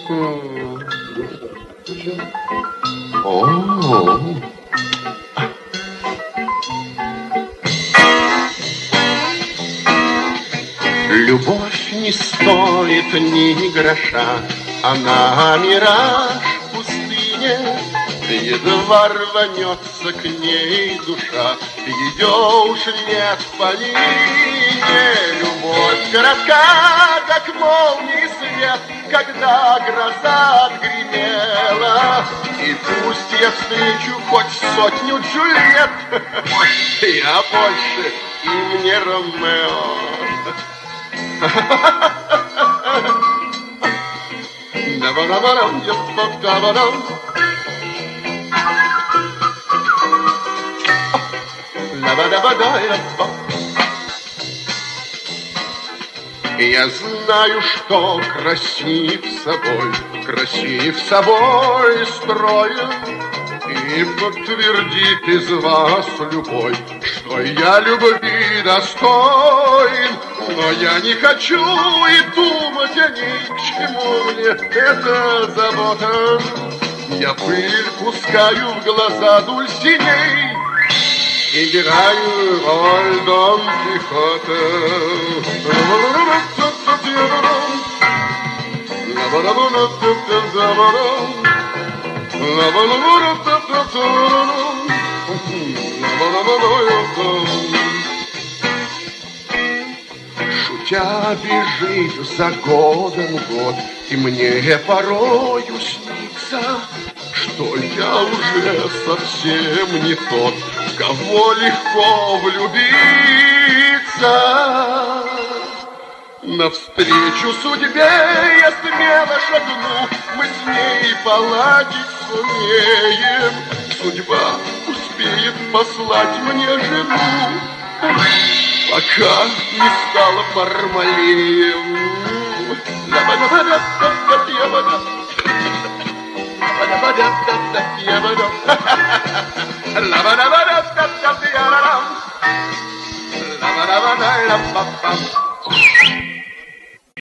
О. Любовь не стоит ни гроша, она мираж в пустыне. Едва рванется к ней душа, ее уж нет в помине. Любовь коротка, как молнии свет, когда гроза отгремела. И пусть я встречу хоть сотню Джульет, я больше им не Ромео. Я знаю, что красив собой строен, и подтвердит из вас любой, что я любви достоин. Но я не хочу и думать о ней, к чему мне эта забота. Я пыль пускаю в глаза Дульсиней, играю роль Дон Кихота. Шутя бежит за годом год, и мне порою снится, что я уже совсем не тот, в кого легко влюбиться. Навстречу судьбе я смело шагну, мы с ней поладить сумеем. Судьба успеет послать мне жену, пока не стала Бармалеем. La